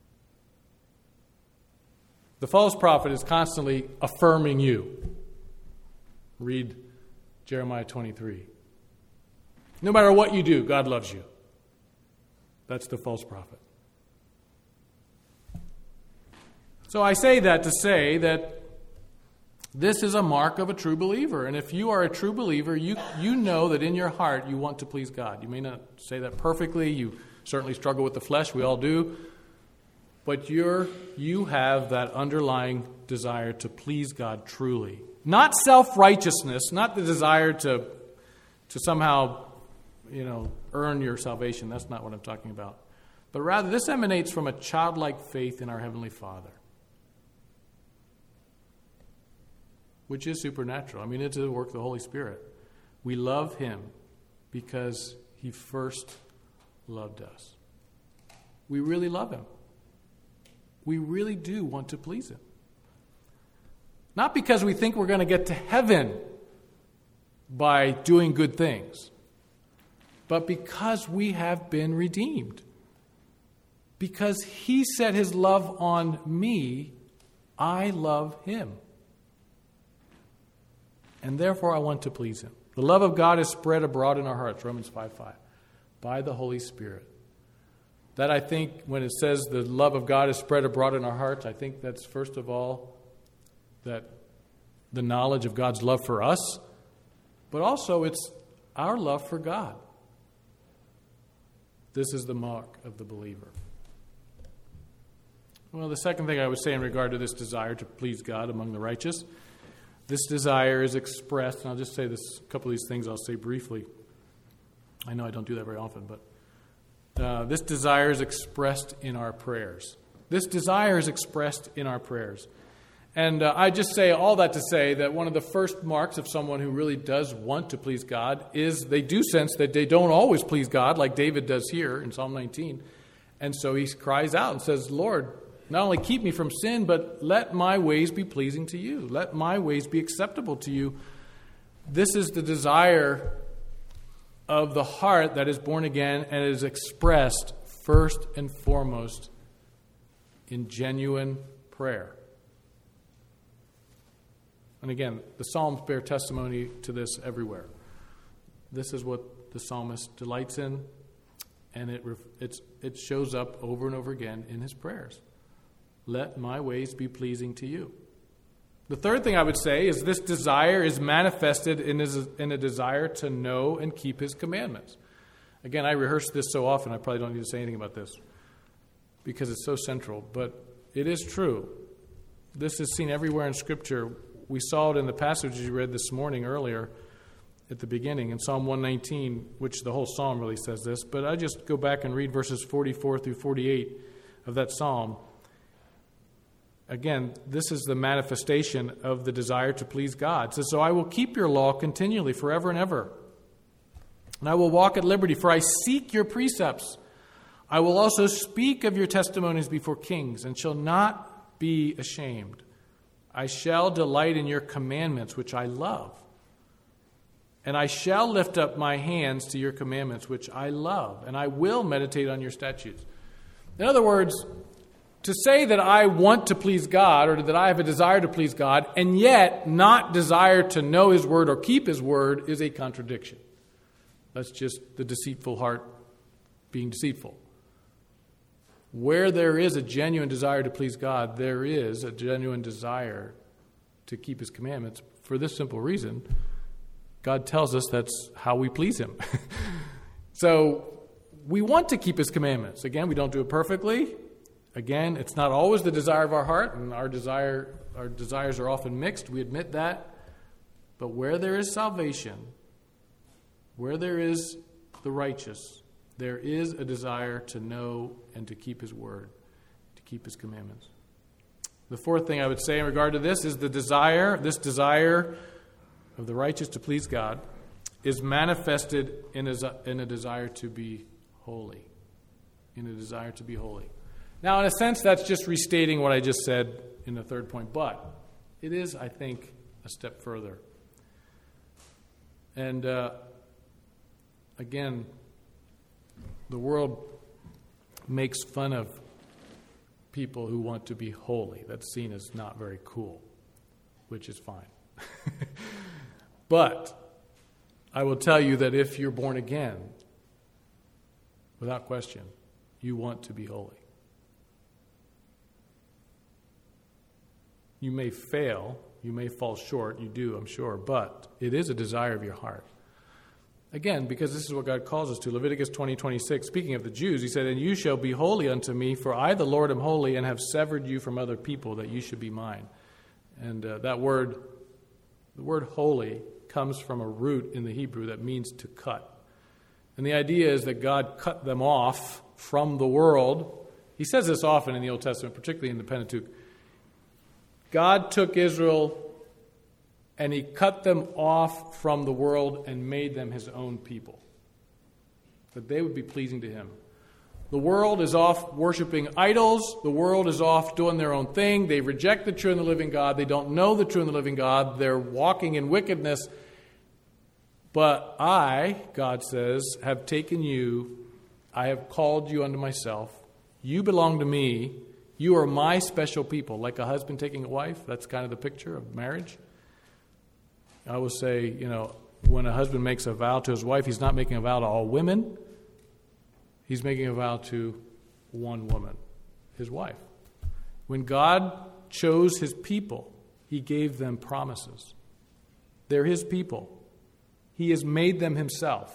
The false prophet is constantly affirming you. Read Jeremiah 23. No matter what you do, God loves you. That's the false prophet. So I say that to say that this is a mark of a true believer. And if you are a true believer, you know that in your heart you want to please God. You may not say that perfectly. You certainly struggle with the flesh. We all do. But you have that underlying desire to please God truly. Not self-righteousness, not the desire to somehow, earn your salvation. That's not what I'm talking about. But rather, this emanates from a childlike faith in our Heavenly Father, which is supernatural. I mean, it's the work of the Holy Spirit. We love Him because He first loved us. We really love Him. we really do want to please him. Not because we think we're going to get to heaven by doing good things, but because we have been redeemed. Because he set his love on me, I love him. And therefore I want to please him. The love of God is spread abroad in our hearts, Romans 5:5, by the Holy Spirit. That, I think, when it says the love of God is spread abroad in our hearts, I think that's first of all that the knowledge of God's love for us, but also it's our love for God. This is the mark of the believer. Well, the second thing I would say in regard to this desire to please God among the righteous, this desire is expressed, and I'll just say this, a couple of these things I'll say briefly. I know I don't do that very often, but this desire is expressed in our prayers. This desire is expressed in our prayers. And I just say all that to say that one of the first marks of someone who really does want to please God is they do sense that they don't always please God, like David does here in Psalm 19. And so he cries out and says, Lord, not only keep me from sin, but let my ways be pleasing to you. Let my ways be acceptable to you. This is the desire of the heart that is born again and is expressed first and foremost in genuine prayer. And again, the Psalms bear testimony to this everywhere. This is what the psalmist delights in, and it shows up over and over again in his prayers. Let my ways be pleasing to you. The third thing I would say is this desire is manifested in a desire to know and keep his commandments. Again, I rehearse this so often, I probably don't need to say anything about this because it's so central, but it is true. This is seen everywhere in Scripture. We saw it in the passage you read this morning earlier at the beginning in Psalm 119, which the whole psalm really says this, but I just go back and read verses 44 through 48 of that psalm. Again, this is the manifestation of the desire to please God. It says, so I will keep your law continually forever and ever. And I will walk at liberty, for I seek your precepts. I will also speak of your testimonies before kings, and shall not be ashamed. I shall delight in your commandments, which I love. And I shall lift up my hands to your commandments, which I love. And I will meditate on your statutes. In other words, to say that I want to please God or that I have a desire to please God and yet not desire to know his word or keep his word is a contradiction. That's just the deceitful heart being deceitful. Where there is a genuine desire to please God, there is a genuine desire to keep his commandments for this simple reason. God tells us that's how we please him. So we want to keep his commandments. Again, we don't do it perfectly. Again, it's not always the desire of our heart, and our desires are often mixed. We admit that. But where there is salvation, where there is the righteous, there is a desire to know and to keep his word, to keep his commandments. The fourth thing I would say in regard to this is this desire of the righteous to please God is manifested in a desire to be holy. In a desire to be holy. Now, in a sense, that's just restating what I just said in the third point, but it is, I think, a step further. And again, the world makes fun of people who want to be holy. That's seen as not very cool, which is fine. But I will tell you that if you're born again, without question, you want to be holy. You may fail, you may fall short, you do, I'm sure, but it is a desire of your heart. Again, because this is what God calls us to. Leviticus 20:26, speaking of the Jews, he said, and you shall be holy unto me, for I, the Lord, am holy, and have severed you from other people, that you should be mine. And the word holy comes from a root in the Hebrew that means to cut. And the idea is that God cut them off from the world. He says this often in the Old Testament, particularly in the Pentateuch. God took Israel and he cut them off from the world and made them his own people, that they would be pleasing to him. The world is off worshiping idols. The world is off doing their own thing. They reject the true and the living God. They don't know the true and the living God. They're walking in wickedness. But I, God says, have taken you. I have called you unto myself. You belong to me. You are my special people. Like a husband taking a wife. That's kind of the picture of marriage. I will say, when a husband makes a vow to his wife, he's not making a vow to all women. He's making a vow to one woman, his wife. When God chose his people, he gave them promises. They're his people. He has made them himself.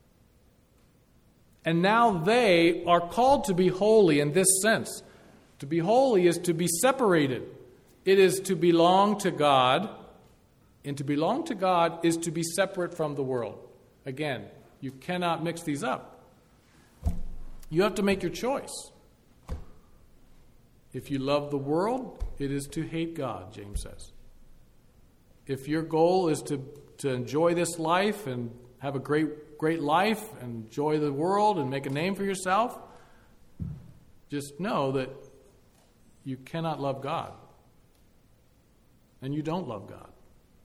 And now they are called to be holy in this sense. To be holy is to be separated. It is to belong to God. And to belong to God is to be separate from the world. Again, you cannot mix these up. You have to make your choice. If you love the world, it is to hate God, James says. If your goal is to enjoy this life and have a great life and enjoy the world and make a name for yourself, just know that you cannot love God. And you don't love God.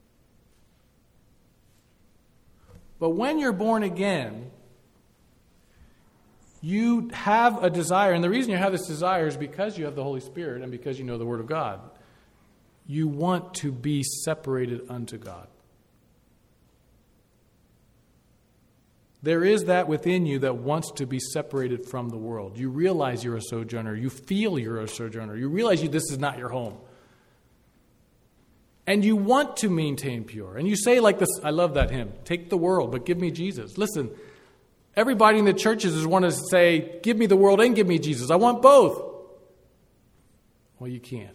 But when you're born again, you have a desire, and the reason you have this desire is because you have the Holy Spirit and because you know the Word of God. You want to be separated unto God. There is that within you that wants to be separated from the world. You realize you're a sojourner. You feel you're a sojourner. You realize this is not your home. And you want to maintain pure. And you say like this, I love that hymn, take the world, but give me Jesus. Listen, everybody in the churches is wanting to say, give me the world and give me Jesus. I want both. Well, you can't.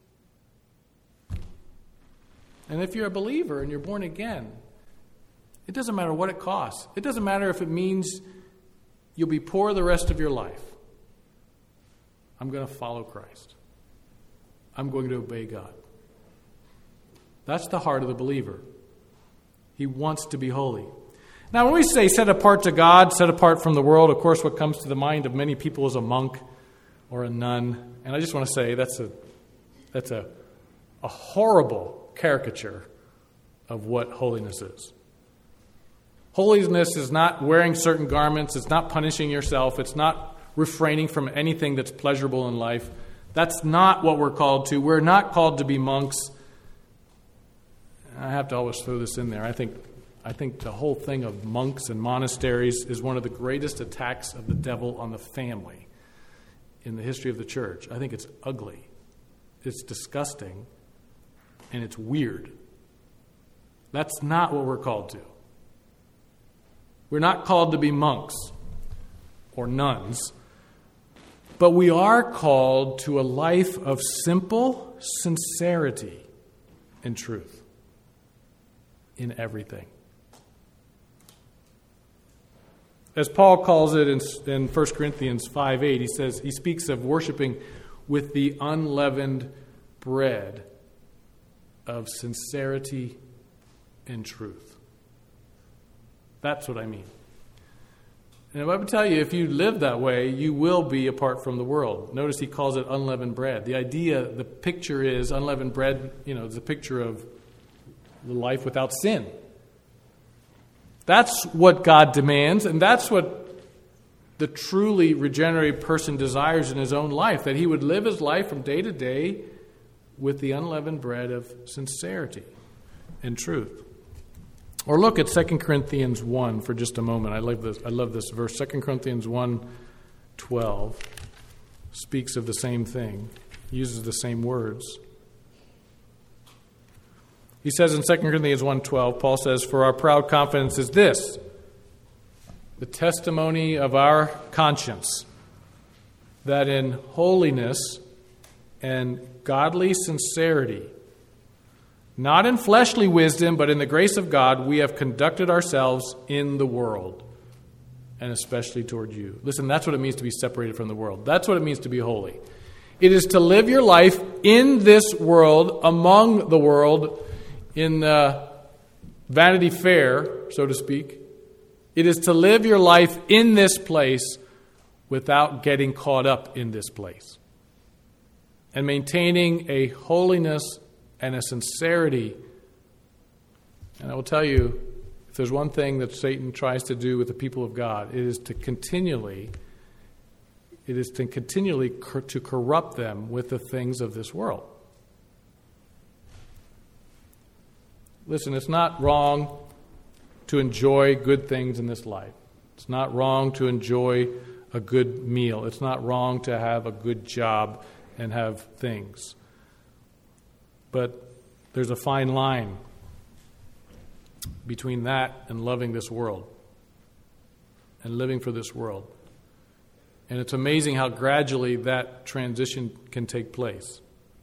And if you're a believer and you're born again, it doesn't matter what it costs. It doesn't matter if it means you'll be poor the rest of your life. I'm going to follow Christ. I'm going to obey God. That's the heart of the believer. He wants to be holy. Now, when we say set apart to God, set apart from the world, of course, what comes to the mind of many people is a monk or a nun. And I just want to say that's a horrible caricature of what holiness is. Holiness is not wearing certain garments. It's not punishing yourself. It's not refraining from anything that's pleasurable in life. That's not what we're called to. We're not called to be monks. I have to always throw this in there. I think the whole thing of monks and monasteries is one of the greatest attacks of the devil on the family in the history of the church. I think it's ugly. It's disgusting. And it's weird. That's not what we're called to. We're not called to be monks or nuns, but we are called to a life of simple sincerity and truth in everything. As Paul calls it in 1 Corinthians 5:8, he speaks of worshiping with the unleavened bread of sincerity and truth. That's what I mean. And I would tell you, if you live that way, you will be apart from the world. Notice he calls it unleavened bread. The picture is unleavened bread, it's a picture of the life without sin. That's what God demands, and that's what the truly regenerated person desires in his own life, that he would live his life from day to day with the unleavened bread of sincerity and truth. Or look at 2 Corinthians 1 for just a moment. I love this verse. 2 Corinthians 1:12 speaks of the same thing, uses the same words. He says in 2 Corinthians 1:12, Paul says, "For our proud confidence is this, the testimony of our conscience, that in holiness and godly sincerity, not in fleshly wisdom, but in the grace of God, we have conducted ourselves in the world, and especially toward you." Listen, that's what it means to be separated from the world. That's what it means to be holy. It is to live your life in this world, among the world, in Vanity Fair, so to speak. It is to live your life in this place without getting caught up in this place. And maintaining a holiness and a sincerity. And I will tell you, if there's one thing that Satan tries to do with the people of God, it is to continually to corrupt them with the things of this world. Listen, it's not wrong to enjoy good things in this life. It's not wrong to enjoy a good meal. It's not wrong to have a good job and have things. But there's a fine line between that and loving this world and living for this world. And it's amazing how gradually that transition can take place.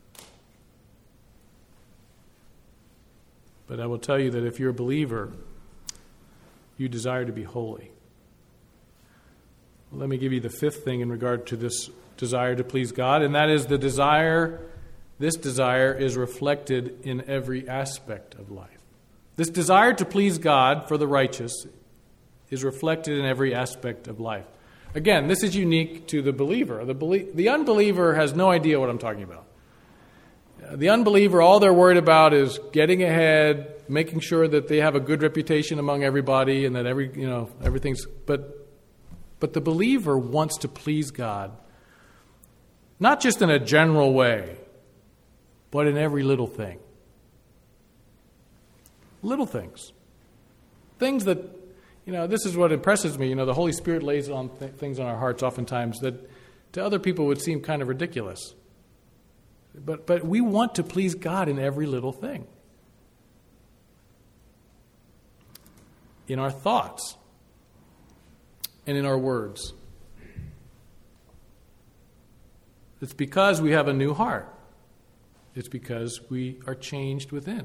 But I will tell you that if you're a believer, you desire to be holy. Well, let me give you the fifth thing in regard to this desire to please God, and that is the desire. This desire is reflected in every aspect of life. This desire to please God for the righteous is reflected in every aspect of life. Again, this is unique to the believer. The unbeliever has no idea what I'm talking about. The unbeliever, all they're worried about is getting ahead, making sure that they have a good reputation among everybody, and that everything's. But the believer wants to please God, not just in a general way, but in every little thing. Little things. Things that, this is what impresses me. The Holy Spirit lays on things on our hearts oftentimes that to other people would seem kind of ridiculous. But we want to please God in every little thing. In our thoughts and in our words. It's because we have a new heart. It's because we are changed within.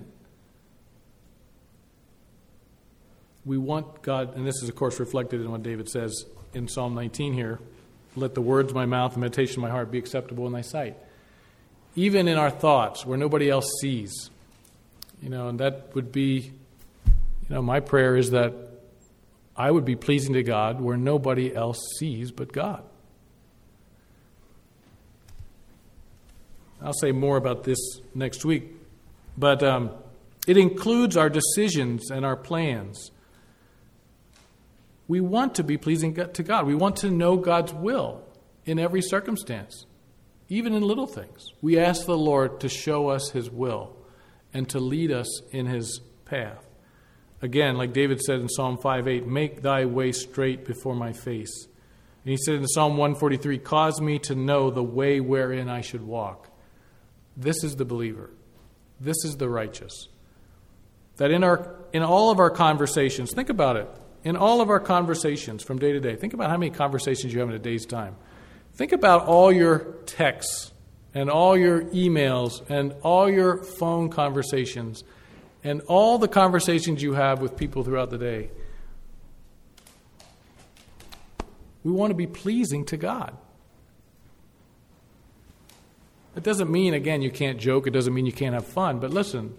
We want God, and this is of course reflected in what David says in Psalm 19 here, let the words of my mouth and meditation of my heart be acceptable in thy sight. Even in our thoughts where nobody else sees. And that would be, my prayer is that I would be pleasing to God where nobody else sees but God. I'll say more about this next week. But it includes our decisions and our plans. We want to be pleasing to God. We want to know God's will in every circumstance, even in little things. We ask the Lord to show us His will and to lead us in His path. Again, like David said in Psalm 5:8, make thy way straight before my face. And he said in Psalm 143, cause me to know the way wherein I should walk. This is the believer. This is the righteous. That in all of our conversations, think about it. In all of our conversations from day to day, think about how many conversations you have in a day's time. Think about all your texts and all your emails and all your phone conversations and all the conversations you have with people throughout the day. We want to be pleasing to God. It doesn't mean, again, you can't joke. It doesn't mean you can't have fun. But listen,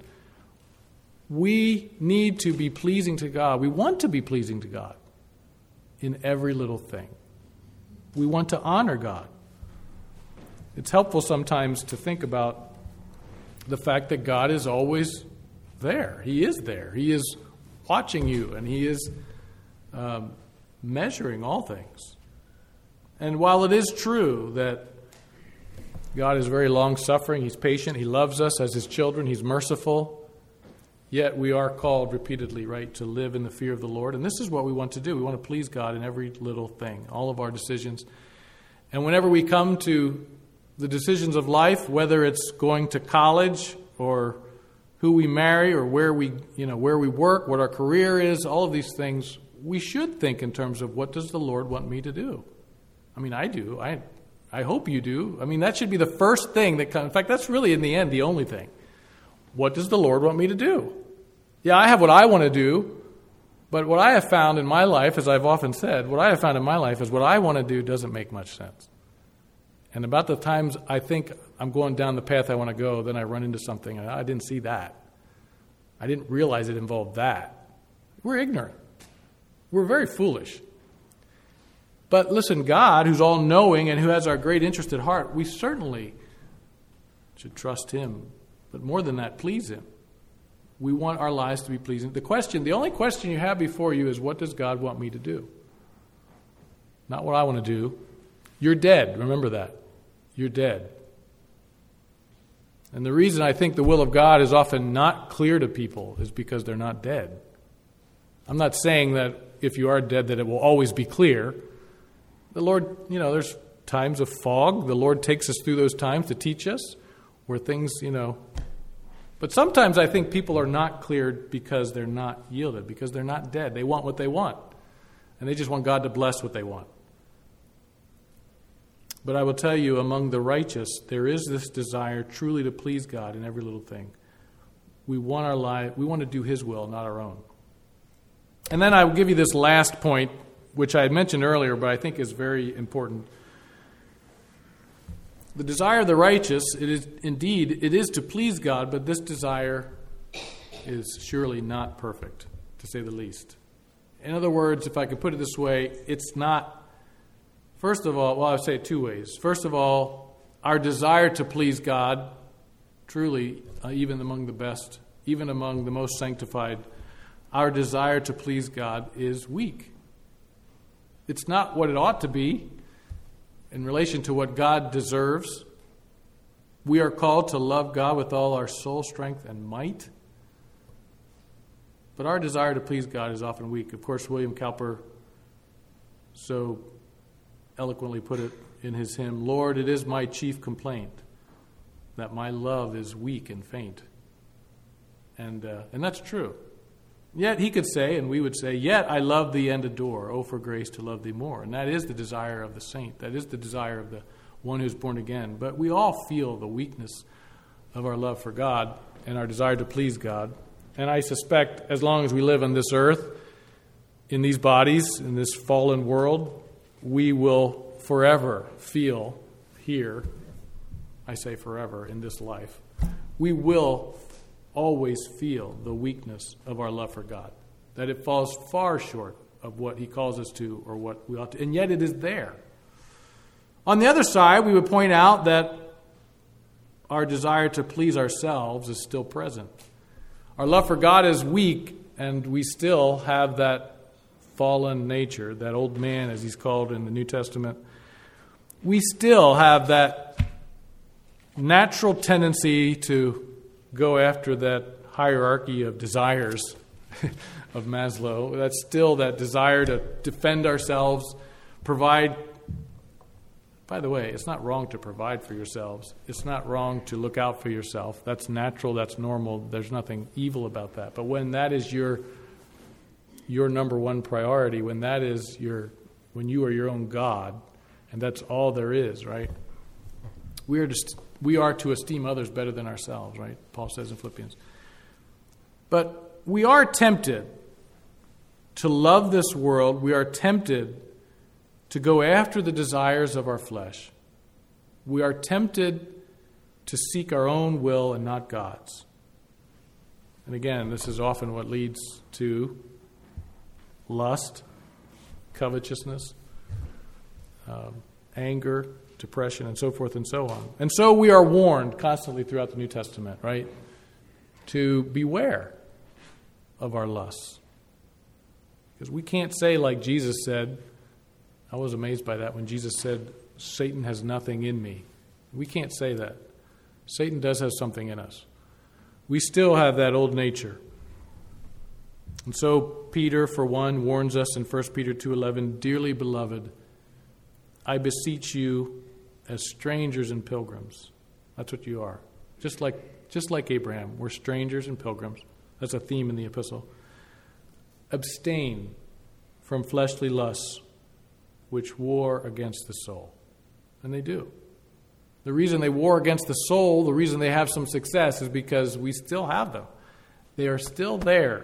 we need to be pleasing to God. We want to be pleasing to God in every little thing. We want to honor God. It's helpful sometimes to think about the fact that God is always there. He is there. He is watching you, and He is measuring all things. And while it is true that God is very long-suffering, He's patient, He loves us as His children, He's merciful, yet we are called repeatedly, right, to live in the fear of the Lord. And this is what we want to do. We want to please God in every little thing, all of our decisions. And whenever we come to the decisions of life, whether it's going to college or who we marry or where we work, what our career is, all of these things, we should think in terms of what does the Lord want me to do? I mean, I do. I hope you do. I mean, that should be the first thing that comes. In fact, that's really in the end the only thing. What does the Lord want me to do? Yeah, I have what I want to do, but what I have found in my life, as I've often said, what I have found in my life is what I want to do doesn't make much sense. And about the times I think I'm going down the path I want to go, then I run into something, and I didn't see that. I didn't realize it involved that. We're ignorant. We're very foolish. But listen, God, who's all-knowing and who has our great interest at heart, we certainly should trust him. But more than that, please him. We want our lives to be pleasing. The only question you have before you is, what does God want me to do? Not what I want to do. You're dead. Remember that. You're dead. And the reason I think the will of God is often not clear to people is because they're not dead. I'm not saying that if you are dead that it will always be clear. The Lord, there's times of fog. The Lord takes us through those times to teach us where things, But sometimes I think people are not cleared because they're not yielded, because they're not dead. They want what they want. And they just want God to bless what they want. But I will tell you, among the righteous, there is this desire truly to please God in every little thing. We want our life, we want to do his will, not our own. And then I will give you this last point, which I had mentioned earlier, but I think is very important. The desire of the righteous, it is to please God, but this desire is surely not perfect, to say the least. In other words, if I could put it this way, it's not, first of all, I would say it two ways. First of all, our desire to please God, truly, even among the best, even among the most sanctified, our desire to please God is weak. It's not what it ought to be in relation to what God deserves. We are called to love God with all our soul, strength, and might. But our desire to please God is often weak. Of course, William Cowper so eloquently put it in his hymn, "Lord, it is my chief complaint that my love is weak and faint." And that's true. Yet he could say, and we would say, "Yet I love thee and adore, oh, for grace to love thee more." And that is the desire of the saint. That is the desire of the one who's born again. But we all feel the weakness of our love for God and our desire to please God. And I suspect as long as we live on this earth, in these bodies, in this fallen world, we will forever feel here, I say forever, in this life, we will always feel the weakness of our love for God, that it falls far short of what he calls us to or what we ought to, and yet it is there. On the other side, we would point out that our desire to please ourselves is still present. Our love for God is weak, and we still have that fallen nature, that old man, as he's called in the New Testament. We still have that natural tendency to go after that hierarchy of desires of Maslow. That's still that desire to defend ourselves, provide. By the way, it's not wrong to provide for yourselves. It's not wrong to look out for yourself. That's natural, that's normal. There's nothing evil about that. But when that is your number one priority, when you are your own God, and that's all there is, right? We are to esteem others better than ourselves, right? Paul says in Philippians. But we are tempted to love this world. We are tempted to go after the desires of our flesh. We are tempted to seek our own will and not God's. And again, this is often what leads to lust, covetousness, anger, depression, and so forth and so on. And so we are warned constantly throughout the New Testament, right, to beware of our lusts. Because we can't say like Jesus said, I was amazed by that when Jesus said, Satan has nothing in me. We can't say that. Satan does have something in us. We still have that old nature. And so Peter, for one, warns us in 1 Peter 2:11, "Dearly beloved, I beseech you as strangers and pilgrims." That's what you are. Just like Abraham, we're strangers and pilgrims. That's a theme in the epistle. "Abstain from fleshly lusts, which war against the soul." And they do. The reason they war against the soul, the reason they have some success is because we still have them. They are still there.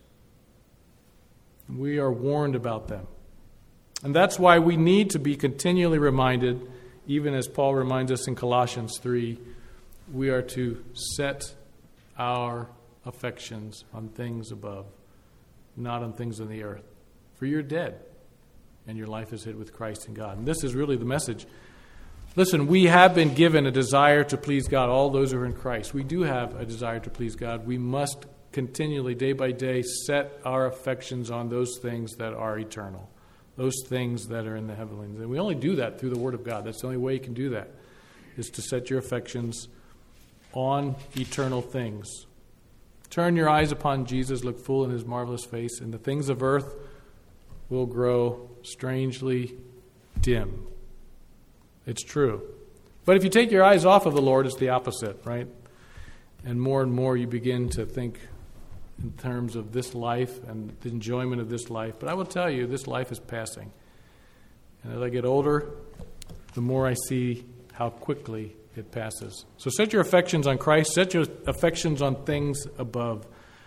We are warned about them. And that's why we need to be continually reminded, even as Paul reminds us in Colossians 3, we are to set our affections on things above, not on things on the earth. For you're dead. and your life is hid with Christ in God. And this is really the message. Listen, we have been given a desire to please God, all those who are in Christ. We do have a desire to please God. We must continually, day by day, set our affections on those things that are eternal, those things that are in the heavenlies. And we only do that through the Word of God. That's the only way you can do that, is to set your affections on eternal things. Turn your eyes upon Jesus, look full in his marvelous face, and the things of earth will grow strangely dim. It's true. But if you take your eyes off of the Lord, it's the opposite, right? And more you begin to think in terms of this life and the enjoyment of this life. But I will tell you, this life is passing. And as I get older, the more I see how quickly it passes. So set your affections on Christ. Set your affections on things above.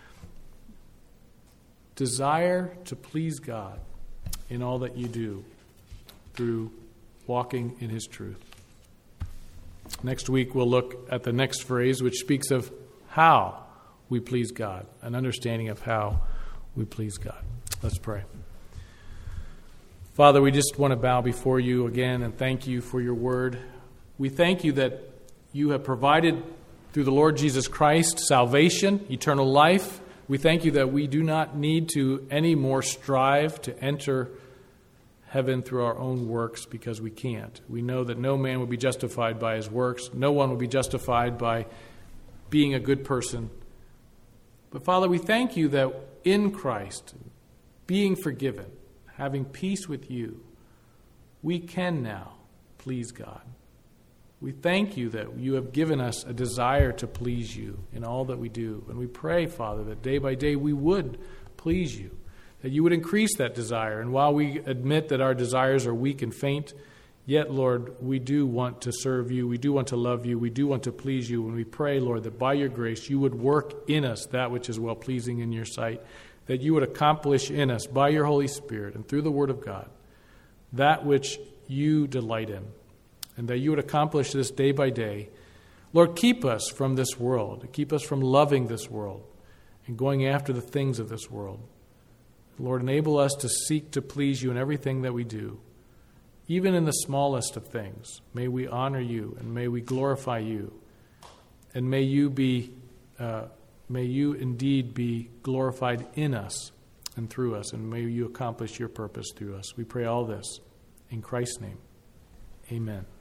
Desire to please God in all that you do through walking in his truth. Next week we'll look at the next phrase, which speaks of how we please God, an understanding of how we please God. Let's pray. Father, we just want to bow before you again and thank you for your word. We thank you that you have provided through the Lord Jesus Christ salvation, eternal life. We thank you that we do not need to any more strive to enter heaven through our own works, because we can't. We know that no man will be justified by his works. No one will be justified by being a good person. But Father, we thank you that in Christ, being forgiven, having peace with you, we can now please God. We thank you that you have given us a desire to please you in all that we do. And we pray, Father, that day by day we would please you, that you would increase that desire. And while we admit that our desires are weak and faint, yet, Lord, we do want to serve you. We do want to love you. We do want to please you. And we pray, Lord, that by your grace you would work in us that which is well-pleasing in your sight, that you would accomplish in us by your Holy Spirit and through the Word of God that which you delight in, and that you would accomplish this day by day. Lord, keep us from this world. Keep us from loving this world and going after the things of this world. Lord, enable us to seek to please you in everything that we do, even in the smallest of things. May we honor you and may we glorify you, and may you indeed be glorified in us and through us, and may you accomplish your purpose through us. We pray all this in Christ's name. Amen.